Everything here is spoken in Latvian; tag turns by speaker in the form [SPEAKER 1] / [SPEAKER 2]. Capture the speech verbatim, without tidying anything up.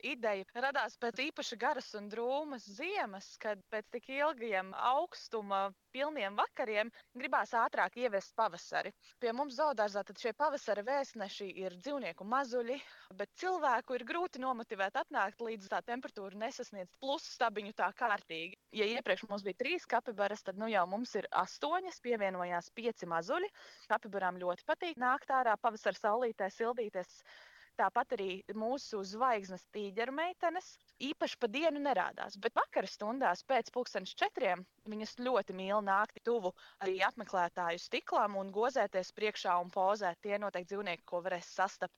[SPEAKER 1] ideja radās pēc īpaši garas un drūmas ziemas, kad pēc tik ilgiem augstuma pilniem vakariem gribās ātrāk ieviest pavasari. Pie mums zoodārzā tad šie pavasara vēstneši ir dzīvnieku mazuļi, bet cilvēku ir grūti nomotivēt atnākt, līdz tā temperatūra nesasniedz plus stabiņu tā kārtīgi. Ja iepriekš mums bija trīs kapibaras, tad nu jau mums ir astoņas, pievienojās pieci mazuļi. Kapibarām ļoti patīk nākt ārā pavasara saulītē, sildīties. Tāpat arī mūsu zvaigznes tīģeru meitenes īpaši pa dienu nerādās, bet vakara stundās pēc pulkstenes četriem viņas ļoti mīl nākt tuvu arī apmeklētāju stiklam un gozēties priekšā un pozēt. Tie noteikti dzīvnieki, ko varēs sastapt